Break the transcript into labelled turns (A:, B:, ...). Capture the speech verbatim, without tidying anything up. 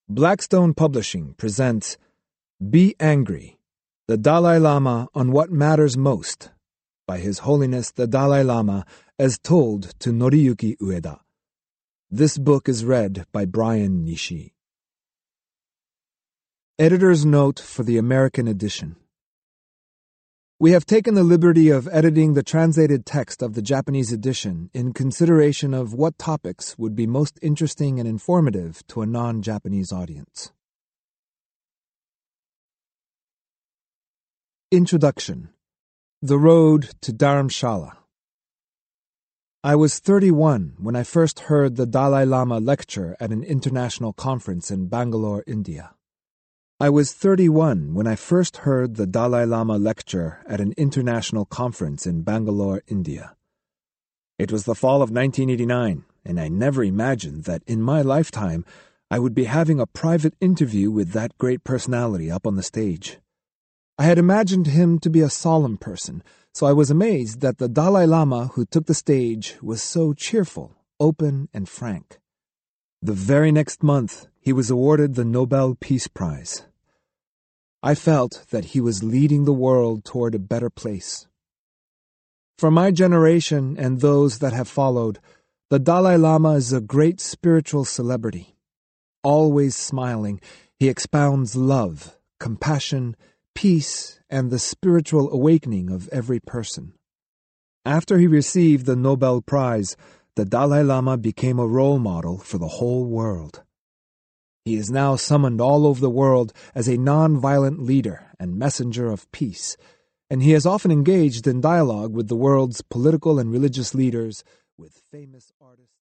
A: Blackstone Publishing presents Be Angry, the Dalai Lama on What Matters Most, by His Holiness the Dalai Lama as told to Noriyuki Ueda. This book is read by Brian Nishi. Editor's Note for the American Edition. We have taken the liberty of editing the translated text of the Japanese edition in consideration of what topics would be most interesting and informative to a non-Japanese audience. Introduction. The Road to Dharamshala. I was thirty-one when I first heard the Dalai Lama lecture at an international conference in Bangalore, India. I was thirty-one when I first heard the Dalai Lama lecture at an international conference in Bangalore, India. It was the fall of nineteen eighty-nine, and I never imagined that in my lifetime I would be having a private interview with that great personality up on the stage. I had imagined him to be a solemn person, so I was amazed that the Dalai Lama who took the stage was so cheerful, open, and frank. The very next month, he was awarded the Nobel Peace Prize. I felt that he was leading the world toward a better place. For my generation and those that have followed, the Dalai Lama is a great spiritual celebrity. Always smiling, he expounds love, compassion, peace, and the spiritual awakening of every person. After he received the Nobel Prize, the Dalai Lama became a role model for the whole world. He is now summoned all over the world as a non-violent leader and messenger of peace, and he has often engaged in dialogue with the world's political and religious leaders, with famous artists.